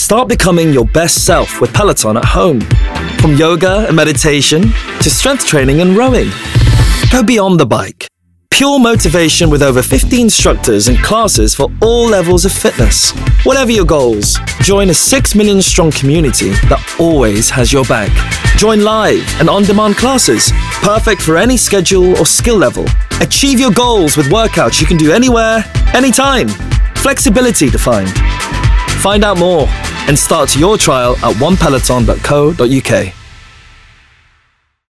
Start becoming your best self with Peloton at home. From yoga and meditation to strength training and rowing. Go beyond the bike. Pure motivation with over 50 instructors and classes for all levels of fitness. Whatever your goals, join a 6 million strong community that always has your back. Join live and on-demand classes, perfect for any schedule or skill level. Achieve your goals with workouts you can do anywhere, anytime. Flexibility defined. Find out more and start your trial at onepeloton.co.uk.